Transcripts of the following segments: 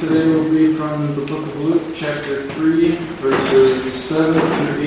today will be from the book of Luke, chapter 3, verses 7 through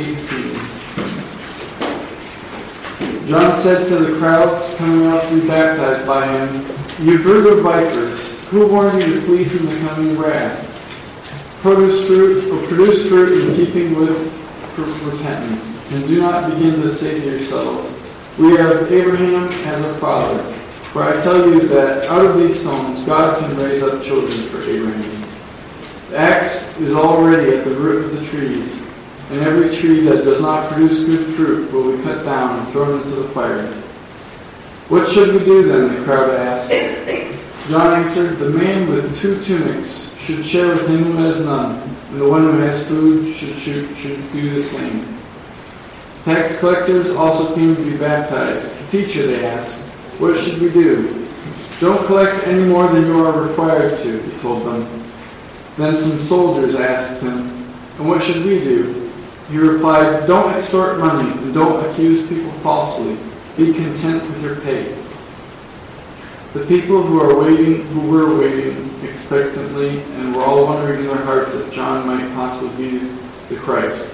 18. John said to the crowds coming out to be baptized by him, "You brood of vipers, who warned you to flee from the coming wrath? Produce fruit in keeping with repentance, and do not begin to say to yourselves, 'We have Abraham as our father.' For I tell you that out of these stones God can raise up children for Abraham. The axe is already at the root of the trees, and every tree that does not produce good fruit will be cut down and thrown into the fire." "What should we do then?" the crowd asked. John answered, "The man with 2 tunics should share with him who has none, and the one who has food should do the same." Tax collectors also came to be baptized. "Teacher," they asked, "what should we do?" "Don't collect any more than you are required to," he told them. Then some soldiers asked him, "And what should we do?" He replied, "Don't extort money and don't accuse people falsely. Be content with your pay." The people who were waiting expectantly and were all wondering in their hearts if John might possibly be the Christ.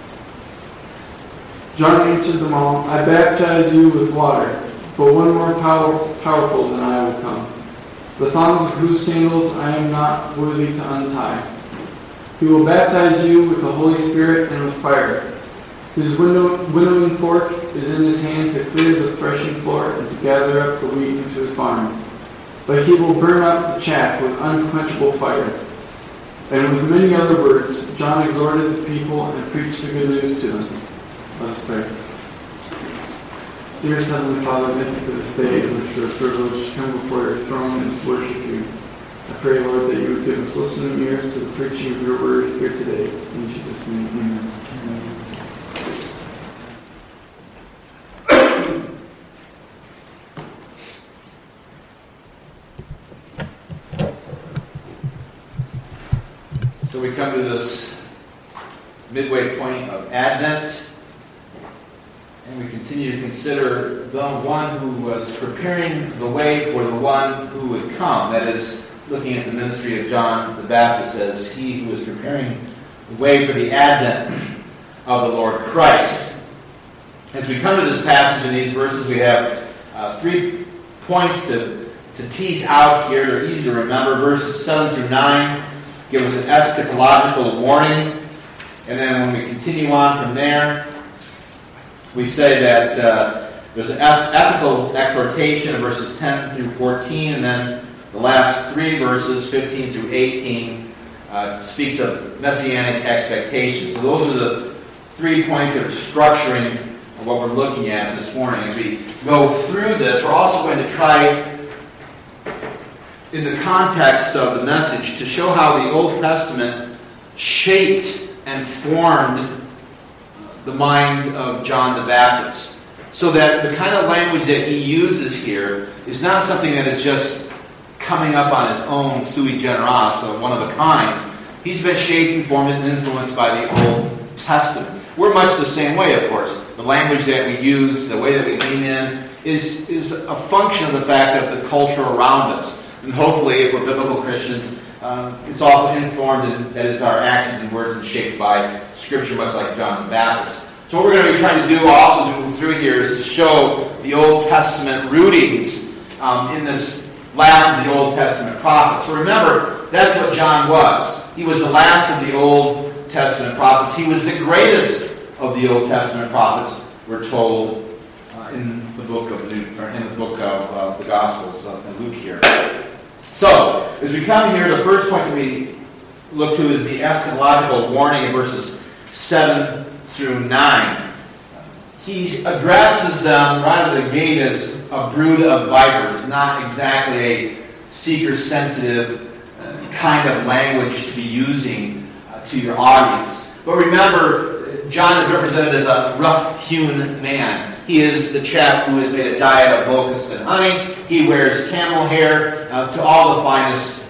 John answered them all, "I baptize you with water, but one more powerful than I will come, the thongs of whose sandals I am not worthy to untie. He will baptize you with the Holy Spirit and with fire. His winnowing fork is in his hand to clear the threshing floor and to gather up the wheat into his barn. But he will burn up the chaff with unquenchable fire." And with many other words, John exhorted the people and preached the good news to them. Let us pray. Dear Heavenly Father, thank you for this day in which we are privileged to come before your throne and to worship you. I pray, Lord, that you would give us listening ears to the preaching of your word here today. In Jesus' name, amen. So we come to this midway point of Advent, and we continue to consider the one who was preparing the way for the one who would come. That is, looking at the ministry of John the Baptist as he who is preparing the way for the advent of the Lord Christ. As we come to this passage in these verses, we have 3 points to tease out here. They're easy to remember. Verses 7 through 9 give us an eschatological warning. And then when we continue on from there, we say that there's an ethical exhortation in verses 10 through 14, and then the last 3 verses, 15 through 18, speaks of messianic expectations. So those are the 3 points that are structuring what we're looking at this morning. As we go through this, we're also going to try, in the context of the message, to show how the Old Testament shaped and formed the mind of John the Baptist. So that the kind of language that he uses here is not something that is just coming up on his own sui generis, or one of a kind. He's been shaped and formed and influenced by the Old Testament. We're much the same way, of course. The language that we use, the way that we lean in, is a function of the fact of the culture around us. And hopefully, if we're biblical Christians, it's also informed, and that is our actions and words, and shaped by Scripture, much like John the Baptist. So what we're going to be trying to do also as we move through here is to show the Old Testament rootings in this last of the Old Testament prophets. So remember, that's what John was. He was the last of the Old Testament prophets. He was the greatest of the Old Testament prophets, we're told in the book of Luke, or in the book of the Gospels of Luke here. So, as we come here, the first point that we look to is the eschatological warning in verses 7 through 9. He addresses them right out of the gate as a brood of vipers, not exactly a seeker-sensitive kind of language to be using to your audience. But remember, John is represented as a rough-hewn man. He is the chap who has made a diet of locusts and honey. He wears camel hair to all the finest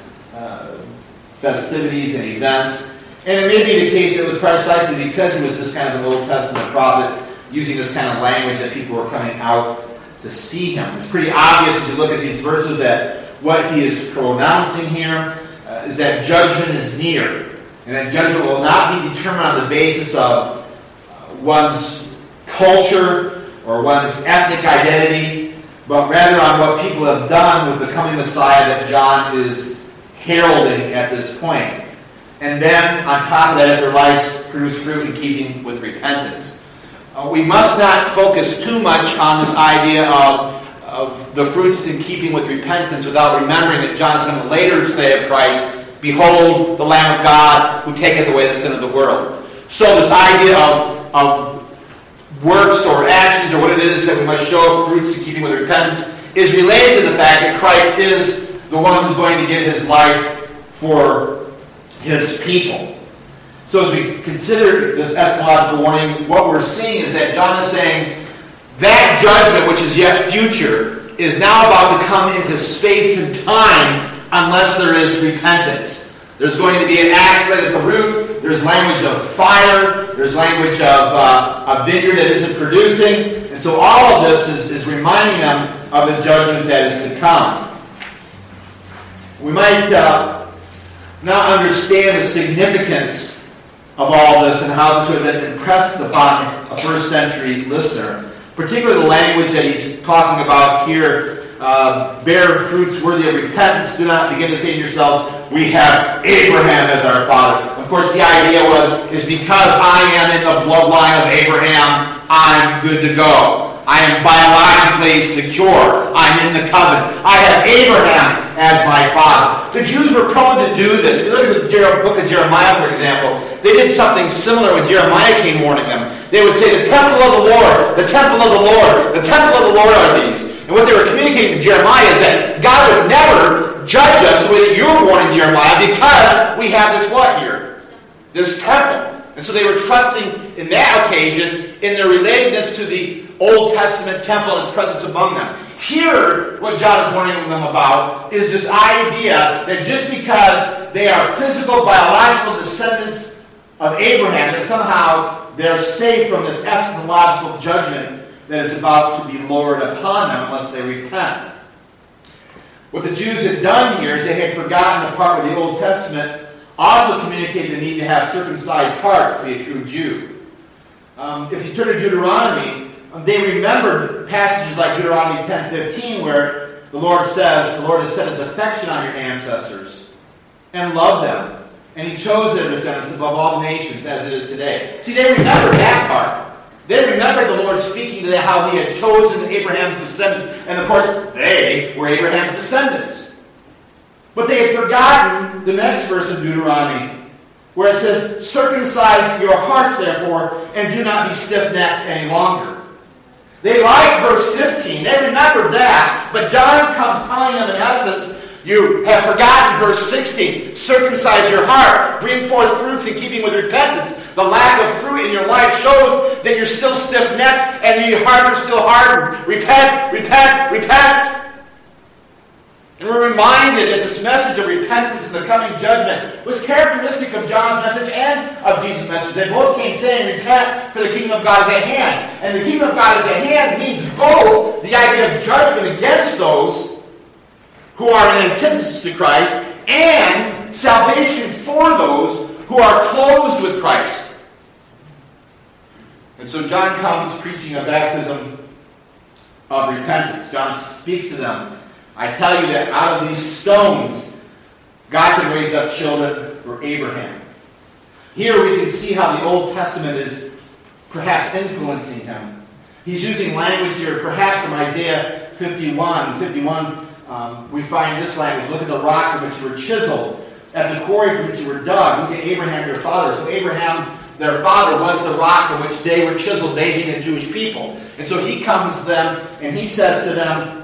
festivities and events. And it may be the case that it was precisely because he was this kind of an Old Testament prophet, using this kind of language, that people were coming out to see him. It's pretty obvious as you look at these verses that what he is pronouncing here is that judgment is near. And that judgment will not be determined on the basis of one's culture or one's ethnic identity, but rather on what people have done with the coming Messiah that John is heralding at this point. And then, on top of that, if their lives produce fruit in keeping with repentance. We must not focus too much on this idea of the fruits in keeping with repentance without remembering that John is going to later say of Christ, "Behold, the Lamb of God who taketh away the sin of the world." So this idea of works or actions or what it is that we must show fruits in keeping with repentance is related to the fact that Christ is the one who's going to give his life for his people. So as we consider this eschatological warning, what we're seeing is that John is saying that judgment, which is yet future, is now about to come into space and time unless there is repentance. There's going to be an accident at the root. There's language of fire. There's language of a vineyard that isn't producing. And so all of this is reminding them of the judgment that is to come. We might not understand the significance of all this and how this would have been impressed upon a first century listener. Particularly the language that he's talking about here. Bear fruits worthy of repentance. Do not begin to say to yourselves, "We have Abraham as our father." Of course, the idea is because I am in the bloodline of Abraham, I'm good to go. I am biologically secure. I'm in the covenant. I have Abraham as my father. The Jews were prone to do this. If you look at the book of Jeremiah, for example, they did something similar when Jeremiah came warning them. They would say, "The temple of the Lord, the temple of the Lord, the temple of the Lord are these." And what they were communicating to Jeremiah is that God would never judge us the way that you're warning Jeremiah because we have this what here? This temple. And so they were trusting in that occasion in their relatedness to the Old Testament temple and its presence among them. Here, what John is warning them about is this idea that just because they are physical, biological descendants of Abraham, that somehow they're safe from this eschatological judgment that is about to be lowered upon them unless they repent. What the Jews had done here is they had forgotten a part of the Old Testament also communicated the need to have circumcised hearts to be a true Jew. If you turn to Deuteronomy, they remembered passages like Deuteronomy 10:15 where the Lord has set his affection on your ancestors and loved them. And he chose their descendants above all nations as it is today. See, they remembered that part. They remembered the Lord speaking to them how he had chosen Abraham's descendants. And of course, they were Abraham's descendants. But they had forgotten the next verse of Deuteronomy, where it says, "Circumcise your hearts, therefore, and do not be stiff-necked any longer." They liked verse 15. They remembered that. But John comes telling them, in essence, you have forgotten verse 16. Circumcise your heart. Bring forth fruits in keeping with repentance. The lack of fruit in your life shows that you're still stiff-necked and your hearts are still hardened. Repent, repent, repent. And we're reminded that this message of repentance and the coming judgment was characteristic of John's message and of Jesus' message. They both came saying, repent, for the kingdom of God is at hand. And the kingdom of God is at hand means both the idea of judgment against those who are in antithesis to Christ and salvation for those who are clothed with Christ. And so John comes preaching a baptism of repentance. John speaks to them. I tell you that out of these stones, God can raise up children for Abraham. Here we can see how the Old Testament is perhaps influencing him. He's using language here, perhaps from Isaiah 51. We find this language. Look at the rock from which you were chiseled, at the quarry from which you were dug. Look at Abraham, your father. So Abraham, their father, was the rock from which they were chiseled, they being the Jewish people. And so he comes to them and he says to them,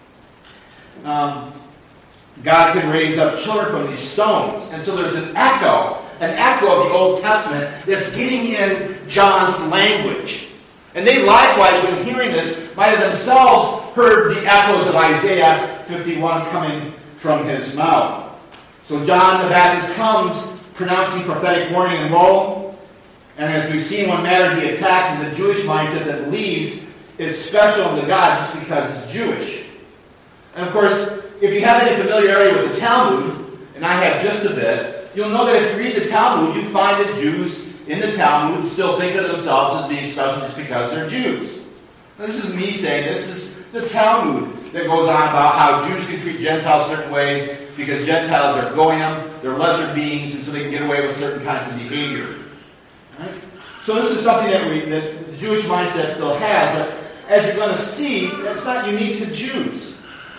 God can raise up children from these stones. And so there's an echo of the Old Testament that's getting in John's language. And they likewise, when hearing this, might have themselves heard the echoes of Isaiah 51 coming from his mouth. So John the Baptist comes pronouncing prophetic warning in Rome. And as we've seen, one matter he attacks is a Jewish mindset that believes it's special unto God just because it's Jewish. And of course, if you have any familiarity with the Talmud, and I have just a bit, you'll know that if you read the Talmud, you find that Jews in the Talmud still think of themselves as being special just because they're Jews. Now, this is me saying this is the Talmud that goes on about how Jews can treat Gentiles certain ways because Gentiles are goyim, they're lesser beings, and so they can get away with certain kinds of behavior. Right? So this is something that the Jewish mindset still has, but as you're going to see, that's not unique to Jews.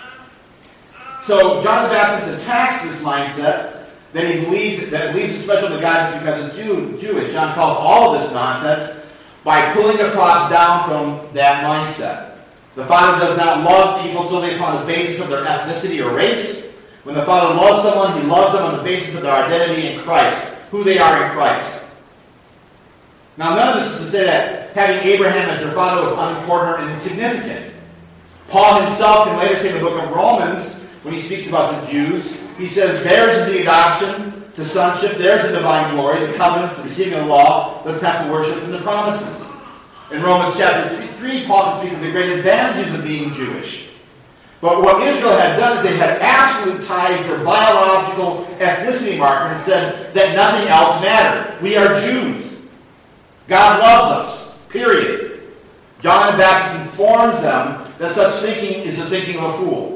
So John the Baptist attacks this mindset that he believes is special to God just because it's Jewish. John calls all of this nonsense by pulling the cross down from that mindset. The Father does not love people solely upon the basis of their ethnicity or race. When the Father loves someone, he loves them on the basis of their identity in Christ, who they are in Christ. Now, none of this is to say that having Abraham as their father was unimportant or insignificant. Paul himself can later say in the book of Romans, when he speaks about the Jews, he says, theirs is the adoption to sonship, theirs is the divine glory, the covenants, the receiving of the law, the temple worship, and the promises. In Romans chapter 3, Paul can speak of the great advantages of being Jewish. But what Israel had done is they had absolutized their biological ethnicity marker and said that nothing else mattered. We are Jews. God loves us. Period. John the Baptist informs them that such thinking is the thinking of a fool.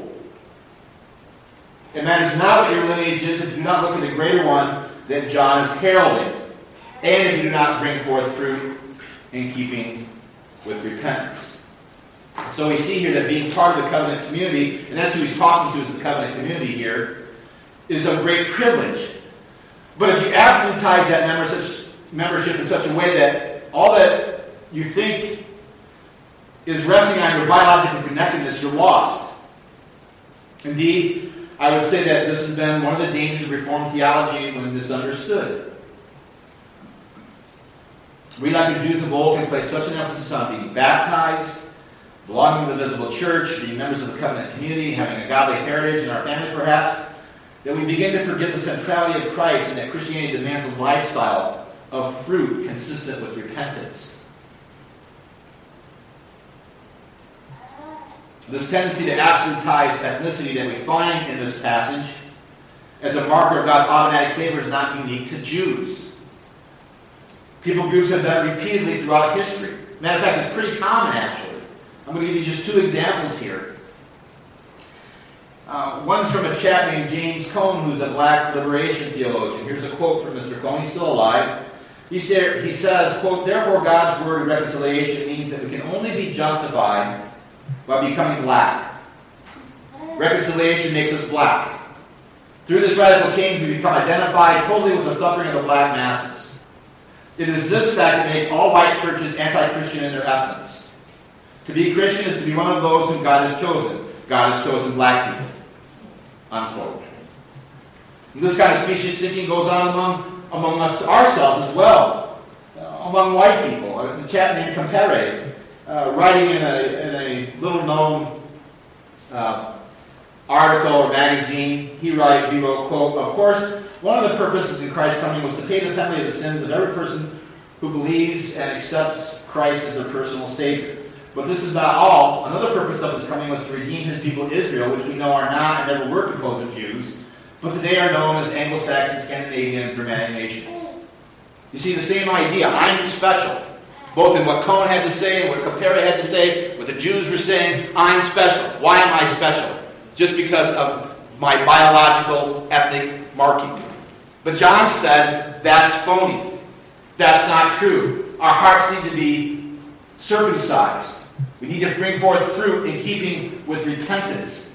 It matters not what your lineage is if you do not look at the greater one that John is heralding, and if you do not bring forth fruit in keeping with repentance. So we see here that being part of the covenant community, and that's who he's talking to, is the covenant community here, is a great privilege. But if you absolutize that membership in such a way that all that you think is resting on your biological connectedness, you're lost. Indeed, I would say that this has been one of the dangers of Reformed theology when misunderstood. We, like the Jews of old, can place such an emphasis on being baptized, belonging to the visible church, being members of the covenant community, having a godly heritage in our family perhaps, that we begin to forget the centrality of Christ and that Christianity demands a lifestyle of fruit consistent with repentance. This tendency to absolutize ethnicity that we find in this passage as a marker of God's automatic favor is not unique to Jews. People groups have done it repeatedly throughout history. Matter of fact, it's pretty common actually. I'm going to give you just two examples here. One's from a chap named James Cone, who's a black liberation theologian. Here's a quote from Mr. Cone. He's still alive. He says, quote, "Therefore God's word of reconciliation means that we can only be justified by becoming black. Reconciliation makes us black. Through this radical change, we become identified totally with the suffering of the black masses. It is this fact that makes all white churches anti-Christian in their essence. To be Christian is to be one of those whom God has chosen. God has chosen black people." Unquote. And this kind of specious thinking goes on among us ourselves as well. Among white people. A chap named Compere, writing in a little-known article or magazine, he wrote, quote, "Of course, one of the purposes in Christ's coming was to pay the penalty of the sins of every person who believes and accepts Christ as their personal Savior. But this is not all. Another purpose of his coming was to redeem his people Israel, which we know are not and never were composed of Jews, but today are known as Anglo-Saxon, Scandinavian, and Germanic nations." You see the same idea. I'm special. Both in what Cone had to say and what Compere had to say, what the Jews were saying, I'm special. Why am I special? Just because of my biological ethnic marking. But John says that's phony. That's not true. Our hearts need to be circumcised. We need to bring forth fruit in keeping with repentance.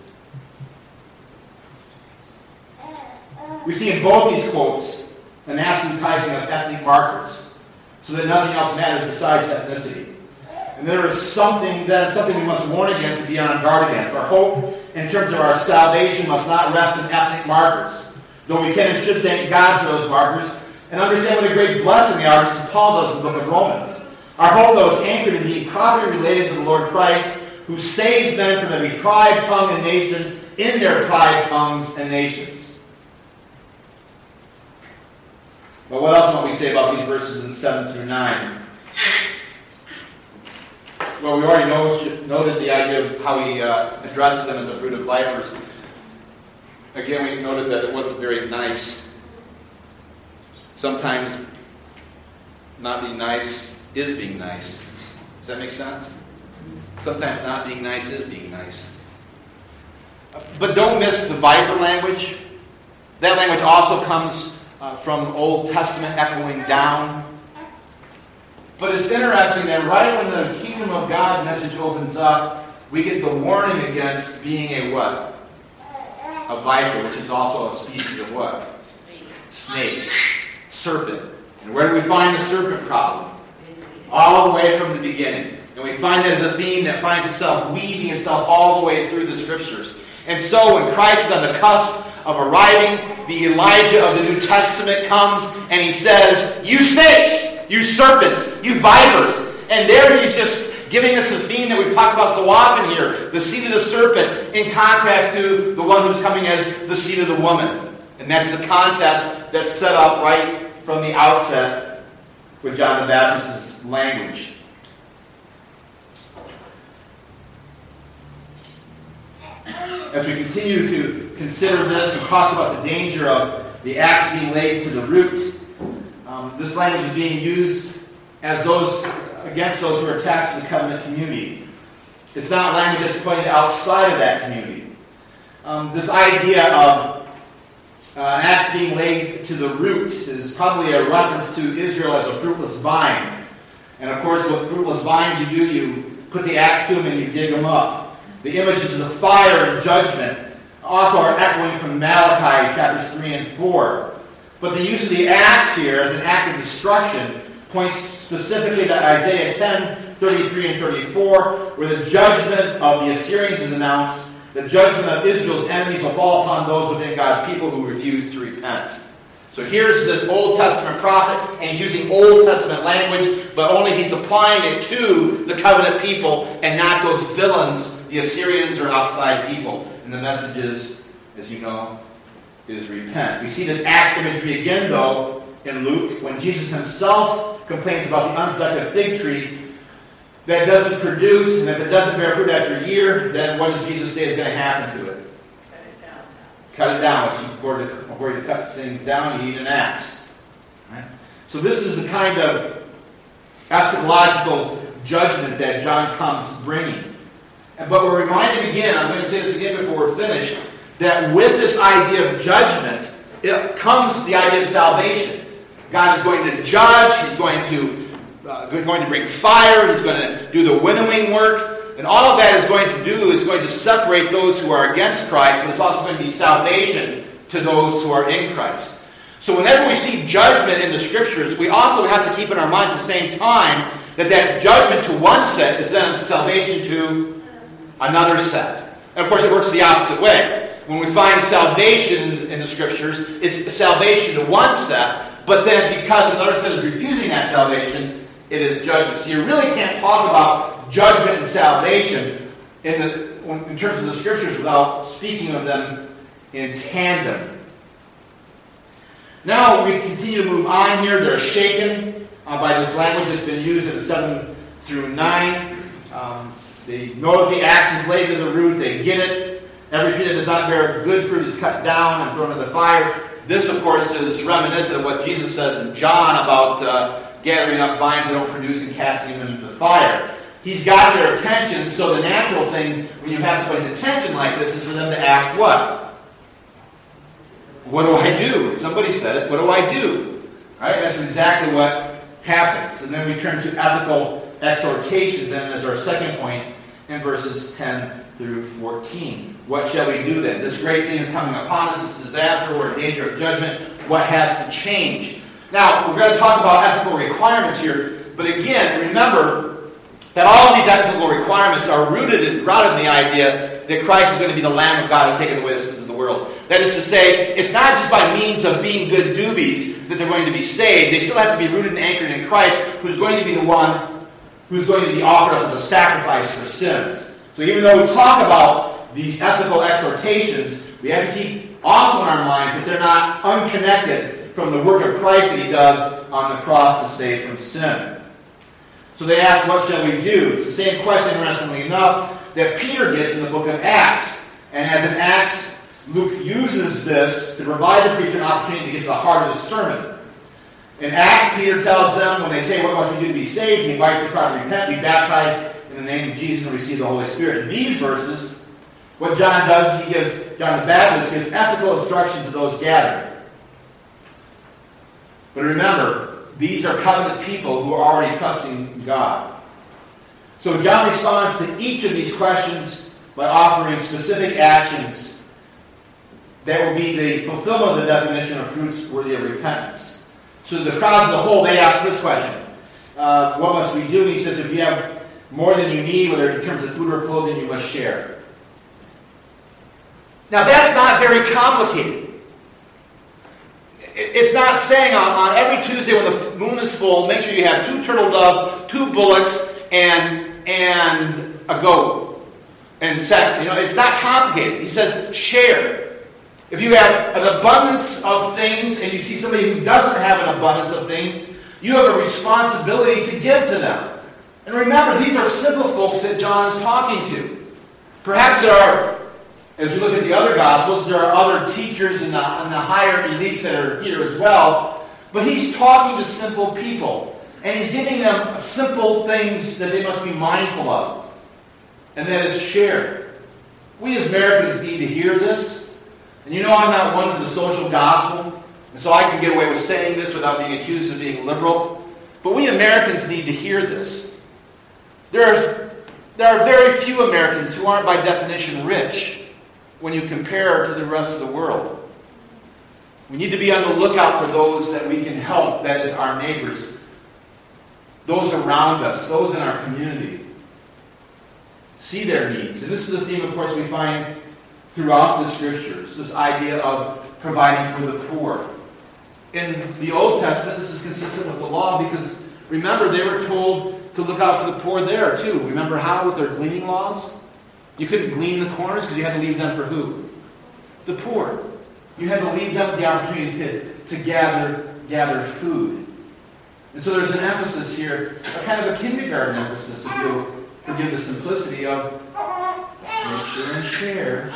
We see in both these quotes an absolutizing of ethnic markers, so that nothing else matters besides ethnicity. And that is something we must warn against and be on guard against. Our hope in terms of our salvation must not rest in ethnic markers, though we can and should thank God for those markers and understand what a great blessing they are, as Paul does in the book of Romans. Our hope, though, is anchored in being properly related to the Lord Christ, who saves men from every tribe, tongue, and nation in their tribe, tongues, and nations. Well, what else might we say about these verses in 7 through 9? Well, we already noted the idea of how he addresses them as a brood of vipers. Again, we noted that it wasn't very nice. Sometimes not being nice is being nice. Does that make sense? Sometimes not being nice is being nice. But don't miss the viper language. That language also comes from Old Testament echoing down. But it's interesting that right when the kingdom of God message opens up, we get the warning against being a what? A viper, which is also a species of what? Snake. Serpent. And where do we find the serpent problem? All the way from the beginning. And we find that as a theme that finds itself weaving itself all the way through the Scriptures. And so when Christ is on the cusp of arriving, the Elijah of the New Testament comes and he says, "You snakes, you serpents, you vipers." And there he's just giving us a theme that we've talked about so often here. The seed of the serpent in contrast to the one who's coming as the seed of the woman. And that's the contest that's set up right from the outset with John the Baptist's language. As we continue to consider this and talk about the danger of the axe being laid to the root, this language is being used as against those who are attached to the covenant community. It's not language that's pointed outside of that community. This idea of an axe being laid to the root is probably a reference to Israel as a fruitless vine. And of course, with fruitless vines you put the axe to them and you dig them up. The images of fire and judgment also are echoing from Malachi chapters 3 and 4. But the use of the axe here as an act of destruction points specifically to Isaiah 10, 33 and 34, where the judgment of the Assyrians is announced. The judgment of Israel's enemies will fall upon those within God's people who refuse to repent. So here's this Old Testament prophet, and he's using Old Testament language, but only he's applying it to the covenant people and not those villains, the Assyrians or outside people. And the message is, as you know, is repent. We see this axe imagery again, though, in Luke, when Jesus himself complains about the unproductive fig tree that doesn't produce, and if it doesn't bear fruit after a year, then what does Jesus say is going to happen to it? Cut it down. Which, according to cut things down, you need an axe. Right? So this is the kind of eschatological judgment that John comes bringing. But we're reminded again, I'm going to say this again before we're finished, that with this idea of judgment, it comes the idea of salvation. God is going to judge. He's going to bring fire. He's going to do the winnowing work. And all of that is going to do is going to separate those who are against Christ, but it's also going to be salvation to those who are in Christ. So whenever we see judgment in the Scriptures, we also have to keep in our mind at the same time that judgment to one set is then salvation to another set. And of course it works the opposite way. When we find salvation in the Scriptures, it's salvation to one set, but then because another set is refusing that salvation, it is judgment. So you really can't talk about judgment and salvation in terms of the Scriptures without speaking of them in tandem. Now we continue to move on here. They're shaken by this language that's been used in 7 through 9. They know that the axe is laid to the root. They get it. Every tree that does not bear good fruit is cut down and thrown into the fire. This, of course, is reminiscent of what Jesus says in John about gathering up vines that don't produce and casting them into the fire. He's got their attention, so the natural thing when you have somebody's attention like this is for them to ask what? What do I do? Somebody said it. What do I do? Right? That's exactly what happens. And then we turn to ethical exhortations then as our second point in verses 10 through 14. What shall we do then? This great thing is coming upon us. This disaster. We're in danger of judgment. What has to change? Now, we're going to talk about ethical requirements here. But again, remember that all of these ethical requirements are rooted in the idea that Christ is going to be the Lamb of God who taketh away the sins of the world. That is to say, it's not just by means of being good doobies that they're going to be saved. They still have to be rooted and anchored in Christ, who's going to be the one who's going to be offered up as a sacrifice for sins. So even though we talk about these ethical exhortations, we have to keep also in our minds that they're not unconnected from the work of Christ that he does on the cross to save from sin. So they ask, what shall we do? It's the same question, interestingly enough, that Peter gets in the book of Acts. And as in Acts Luke uses this to provide the preacher an opportunity to get to the heart of the sermon. In Acts, Peter tells them, when they say, what must we do to be saved? He invites the crowd to repent, be baptized in the name of Jesus, and receive the Holy Spirit. In these verses, what John does is John the Baptist gives ethical instruction to those gathered. But remember, these are covenant people who are already trusting God. So John responds to each of these questions by offering specific actions that will be the fulfillment of the definition of fruits worthy of repentance. So the crowds as a whole, they ask this question. What must we do? And he says, if you have more than you need, whether in terms of food or clothing, you must share. Now that's not very complicated. It's not saying on every Tuesday when the moon is full, make sure you have 2 turtle doves, 2 bullocks, and a goat. And second, it's not complicated. He says share. If you have an abundance of things and you see somebody who doesn't have an abundance of things, you have a responsibility to give to them. And remember, these are simple folks that John is talking to. Perhaps there are, as we look at the other Gospels, there are other teachers in the higher elites that are here as well. But he's talking to simple people. And he's giving them simple things that they must be mindful of. And that is share. We as Americans need to hear this. And I'm not one for the social gospel. And so I can get away with saying this without being accused of being liberal. But we Americans need to hear this. There are very few Americans who aren't by definition rich when you compare to the rest of the world. We need to be on the lookout for those that we can help, that is our neighbors, those around us, those in our community. See their needs. And this is a theme, of course, we find throughout the Scriptures, this idea of providing for the poor. In the Old Testament, this is consistent with the law because, remember, they were told to look out for the poor there, too. Remember how with their gleaning laws? You couldn't glean the corners because you had to leave them for who? The poor. You had to leave them the opportunity to gather food. And so there's an emphasis here, a kind of a kindergarten emphasis, if you'll forgive the simplicity of make sure and share.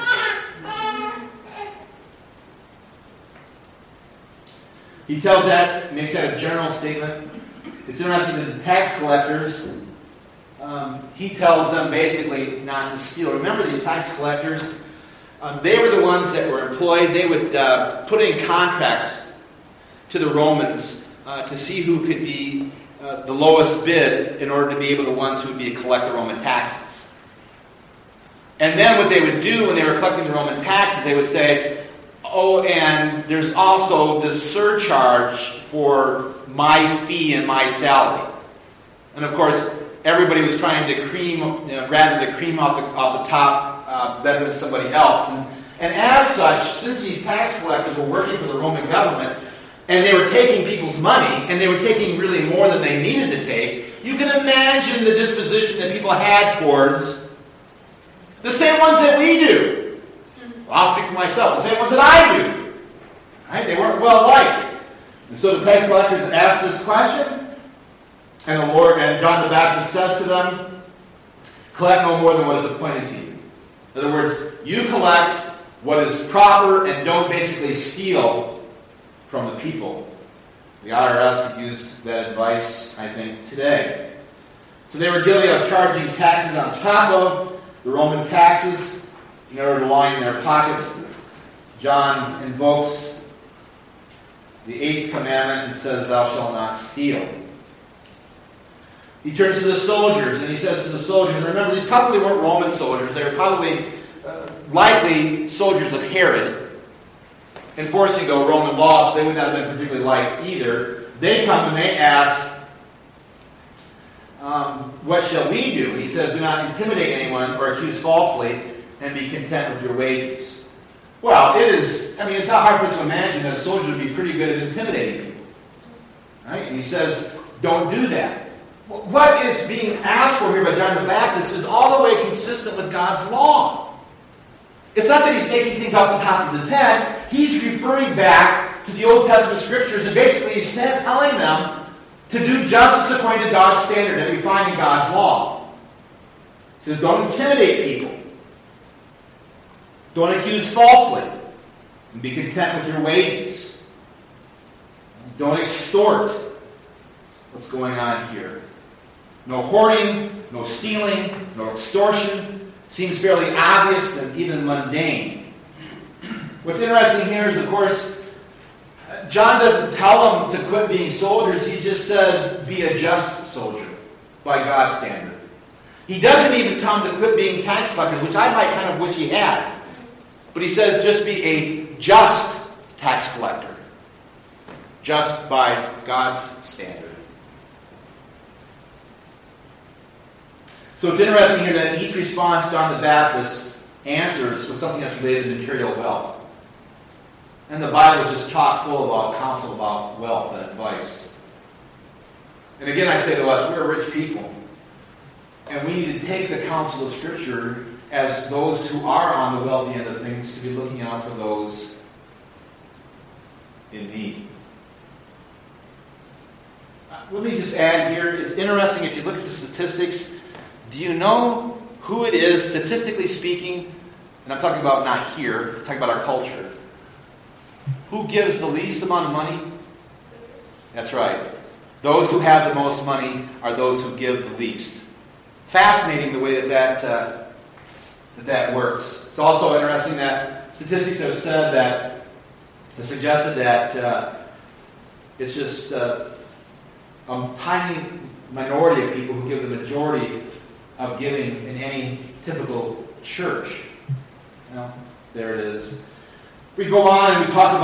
He tells that, makes that a general statement. It's interesting that the tax collectors, he tells them basically not to steal. Remember these tax collectors? They were the ones that were employed. They would put in contracts to the Romans to see who could be the lowest bid in order to be able to ones who would be collect the Roman taxes. And then what they would do when they were collecting the Roman taxes, they would say, oh, and there's also this surcharge for my fee and my salary. And of course, everybody was trying to grab the cream off the top better than somebody else. And as such, since these tax collectors were working for the Roman government, and they were taking people's money, and they were taking really more than they needed to take, you can imagine the disposition that people had towards the same ones that we do. Well, I'll speak for myself. The same ones that I do. Right? They weren't well liked. And so the tax collectors asked this question, and the Lord and John the Baptist says to them, collect no more than what is appointed to you. In other words, you collect what is proper and don't basically steal from the people. The IRS could use that advice, I think, today. So they were guilty of charging taxes on top of the Roman taxes in order to line their pockets. John invokes the 8th commandment and says, thou shalt not steal. He turns to the soldiers and he says to the soldiers, and remember, these probably weren't Roman soldiers. They were probably likely soldiers of Herod, enforcing the Roman law, so they would not have been particularly liked either. They come and they ask, what shall we do? And he says, do not intimidate anyone or accuse falsely, and be content with your wages. Well, it's not hard for us to imagine that a soldier would be pretty good at intimidating people. Right? And he says, don't do that. What is being asked for here by John the Baptist is all the way consistent with God's law. It's not that he's making things off the top of his head. He's referring back to the Old Testament Scriptures, and basically he's telling them to do justice according to God's standard that we find in God's law. He says, don't intimidate people. Don't accuse falsely. And be content with your wages. Don't extort. What's going on here? No hoarding, no stealing, no extortion. Seems fairly obvious and even mundane. What's interesting here is, of course, John doesn't tell them to quit being soldiers. He just says, be a just soldier by God's standard. He doesn't even tell them to quit being tax collectors, which I might kind of wish he had. But he says, just be a just tax collector. Just by God's standard. So it's interesting here that each response John the Baptist answers with something that's related to material wealth. And the Bible is just chock full about counsel about wealth and advice. And again, I say to us, we're rich people. And we need to take the counsel of Scripture as those who are on the wealthy end of things to be looking out for those in need. Let me just add here, it's interesting if you look at the statistics. Do you know who it is, statistically speaking, and I'm talking about not here, I'm talking about our culture, who gives the least amount of money? That's right. Those who have the most money are those who give the least. Fascinating the way that works. It's also interesting that statistics have said that, have suggested that it's just a tiny minority of people who give the majority of giving in any typical church. You know, there it is. We go on and we talk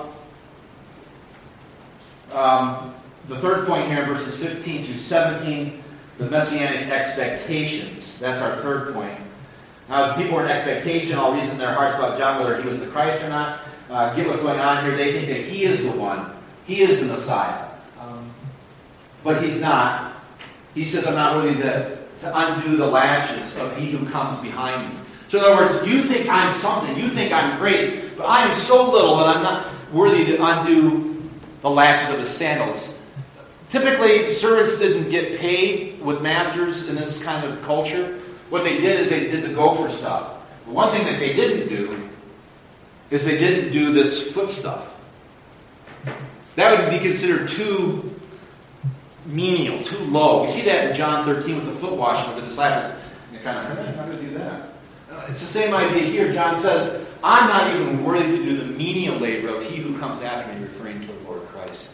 about the third point here in verses 15 through 17, the messianic expectations. That's our third point. Now, as people are in expectation, all reason in their hearts about John, whether he was the Christ or not, get what's going on here. They think that he is the one. He is the Messiah. But he's not. He says, I'm not worthy to undo the lashes of he who comes behind me. So in other words, you think I'm something. You think I'm great. But I am so little that I'm not worthy to undo the lashes of his sandals. Typically, servants didn't get paid with masters in this kind of culture. What they did is they did the gopher stuff. But one thing that they didn't do is they didn't do this foot stuff. That would be considered too menial, too low. We see that in John 13 with the foot washing with the disciples. And they kind of, how do we do that? It's the same idea here. John says, I'm not even worthy to do the menial labor of he who comes after me, referring to the Lord Christ.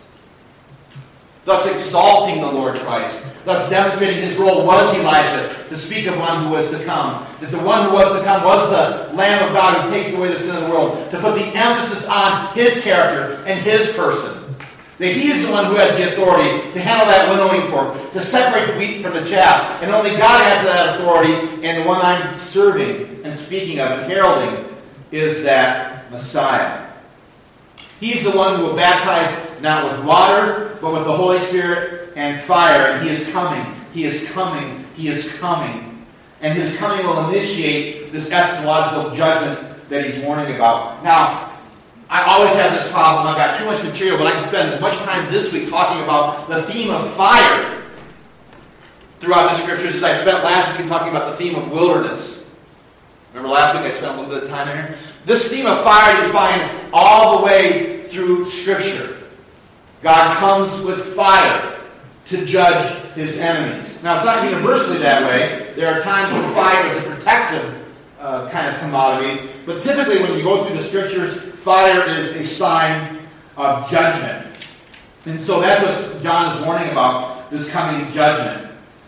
Thus exalting the Lord Christ. Thus demonstrating his role was Elijah, to speak of one who was to come. That the one who was to come was the Lamb of God who takes away the sin of the world. To put the emphasis on his character and his person. That he is the one who has the authority to handle that winnowing fork, to separate the wheat from the chaff. And only God has that authority, and the one I'm serving and speaking of and heralding is that Messiah. He's the one who will baptize not with water, but with the Holy Spirit and fire. And he is coming. He is coming. He is coming. And his coming will initiate this eschatological judgment that he's warning about. Now, I always have this problem. I've got too much material, but I can spend as much time this week talking about the theme of fire throughout the Scriptures as I spent last week in talking about the theme of wilderness. Remember last week I spent a little bit of time in here? This theme of fire you find all the way through Scripture. God comes with fire to judge his enemies. Now, it's not universally that way. There are times when fire is a protective kind of commodity. But typically when you go through the Scriptures, fire is a sign of judgment. And so that's what John is warning about, this coming judgment.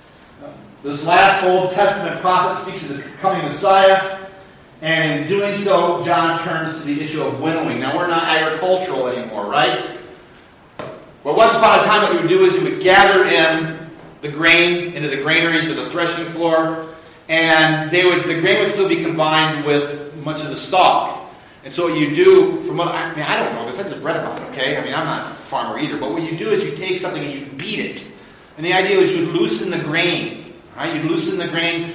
This last Old Testament prophet speaks of the coming Messiah. And in doing so, John turns to the issue of winnowing. Now, we're not agricultural anymore, right? But once upon a time, what you would do is you would gather in the grain into the granaries or the threshing floor, and the grain would still be combined with much of the stalk. And so what you do, I don't know this, I just read about it, okay? I'm not a farmer either, but what you do is you take something and you beat it. And the idea is you'd loosen the grain, right? You'd loosen the grain,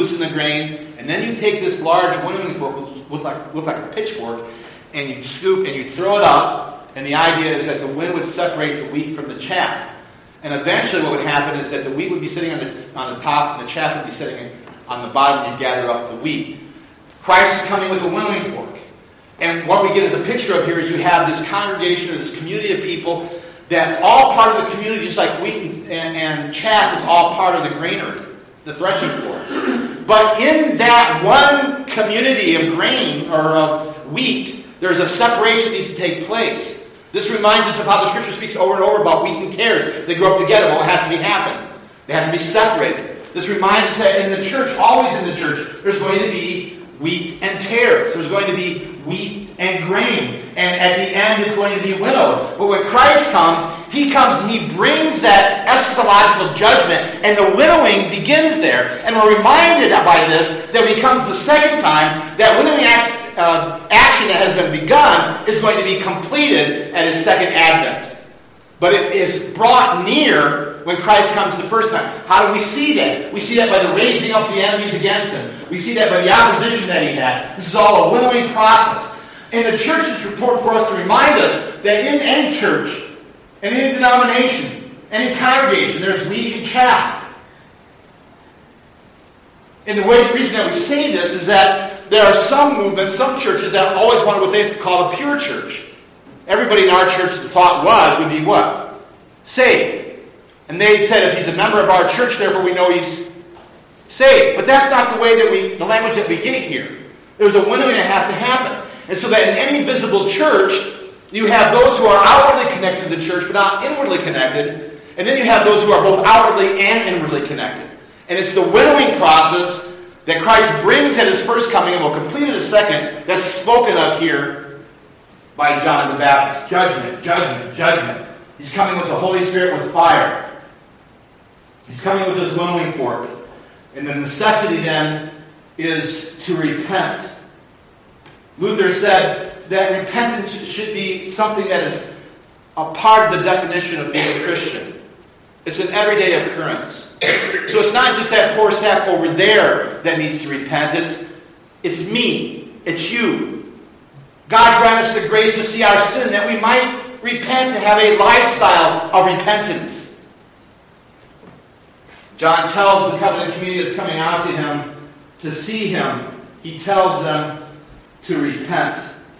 and then you take this large winnowing fork, which look like a pitchfork, and you scoop and you throw it up. And the idea is that the wind would separate the wheat from the chaff. And eventually what would happen is that the wheat would be sitting on the top and the chaff would be sitting on the bottom, and you gather up the wheat. Christ is coming with a winnowing fork. And what we get as a picture of here is you have this congregation or this community of people that's all part of the community, just like wheat and chaff is all part of the granary, the threshing floor. But in that one community of grain or of wheat, there's a separation that needs to take place. This reminds us of how the Scripture speaks over and over about wheat and tares. They grow up together. What has to happen? They have to be separated. This reminds us that in the church, always in the church, there's going to be wheat and tares. There's going to be wheat and grain. And at the end, it's going to be winnowed. But when Christ comes, He comes and He brings that eschatological judgment, and the winnowing begins there. And we're reminded by this that when He comes the second time, that winnowing action that has been begun is going to be completed at His second advent. But it is brought near when Christ comes the first time. How do we see that? We see that by the raising up the enemies against Him. We see that by the opposition that He had. This is all a winnowing process. In the church, it's important for us to remind us that in any church, and any denomination, any congregation, there's wheat and chaff. And the reason that we say this is that there are some movements, some churches that always wanted what they call a pure church. Everybody in our church, the thought would be what? Saved. And they said if he's a member of our church, therefore we know he's saved. But that's not the way that the language that we get here. There's a winnowing that has to happen. And so that in any visible church, you have those who are outwardly connected to the church, but not inwardly connected. And then you have those who are both outwardly and inwardly connected. And it's the winnowing process that Christ brings at His first coming and will complete at His second that's spoken of here by John the Baptist. Judgment, judgment, judgment. He's coming with the Holy Spirit with fire. He's coming with this winnowing fork. And the necessity then is to repent. Luther said that repentance should be something that is a part of the definition of being a Christian. It's an everyday occurrence. So it's not just that poor sap over there that needs to repent. It's me. It's you. God grant us the grace to see our sin that we might repent and have a lifestyle of repentance. John tells the covenant community that's coming out to him to see him. He tells them to repent.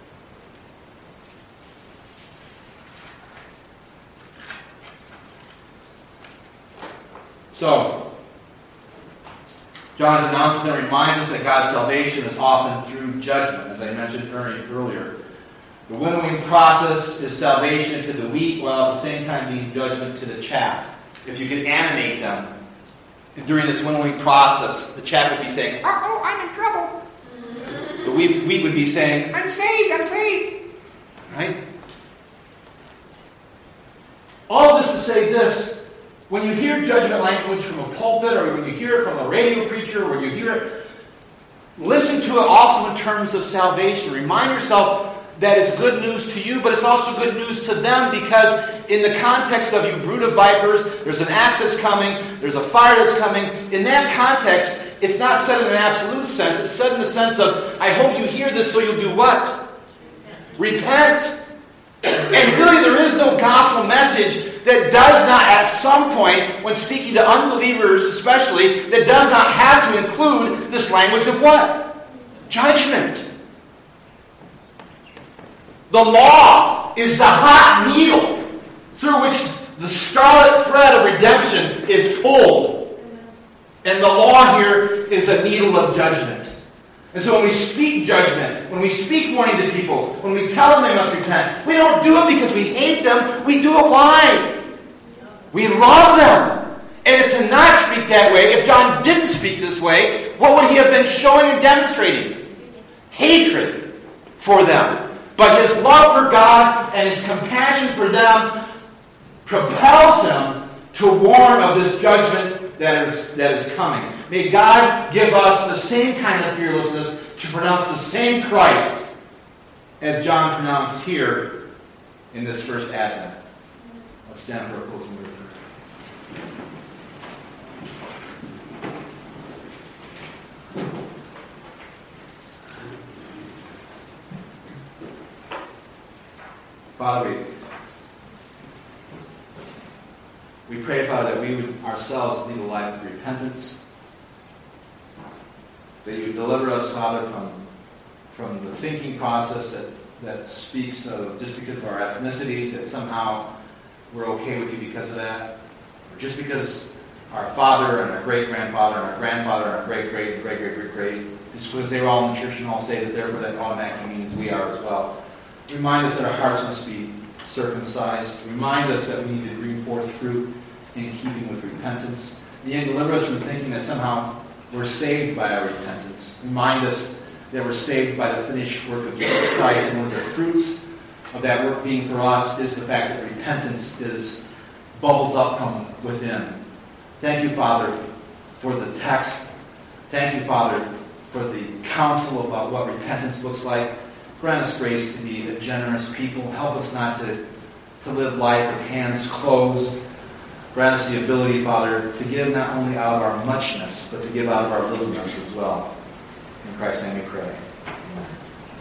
So, John's announcement reminds us that God's salvation is often through judgment, as I mentioned earlier. The winnowing process is salvation to the wheat, while at the same time being judgment to the chaff. If you could animate them during this winnowing process, the chaff would be saying, "Oh, I'm in trouble." The wheat would be saying, I'm saved. Right? All this to say this. When you hear judgment language from a pulpit, or when you hear it from a radio preacher, or you hear it, listen to it also in terms of salvation. Remind yourself that it's good news to you, but it's also good news to them, because in the context of you brood of vipers, there's an axe that's coming, there's a fire that's coming. In that context, it's not said in an absolute sense. It's said in the sense of, I hope you hear this so you'll do what? Repent. And really there is no gospel message that does not, at some point, when speaking to unbelievers especially, that does not have to include this language of what? Judgment. The law is the hot needle through which the scarlet thread of redemption is pulled. And the law here is a needle of judgment. And so when we speak judgment, when we speak warning to people, when we tell them they must repent, we don't do it because we hate them. We do it why? We love them. And to not speak that way, if John didn't speak this way, what would he have been showing and demonstrating? Hatred for them. But his love for God and his compassion for them propels him to warn of this judgment that is coming. May God give us the same kind of fearlessness to pronounce the same Christ as John pronounced here in this first Advent. Let's stand for a closing word. Father, we pray, Father, that we would ourselves lead a life of repentance, that you would deliver us, Father, from the thinking process that speaks of just because of our ethnicity, that somehow we're okay with you because of that, or just because our father and our great-grandfather and our grandfather and our great-great-great-great-great-great, just because they were all in the church and all say that therefore that automatically means we are as well. Remind us that our hearts must be circumcised. Remind us that we need to bring forth fruit in keeping with repentance. And deliver us from thinking that somehow we're saved by our repentance. Remind us that we're saved by the finished work of Jesus Christ, and one of the fruits of that work being for us is the fact that repentance bubbles up from within. Thank you, Father, for the text. Thank you, Father, for the counsel about what repentance looks like. Grant us grace to be a generous people. Help us not to live life with hands closed. Grant us the ability, Father, to give not only out of our muchness, but to give out of our littleness as well. In Christ's name we pray.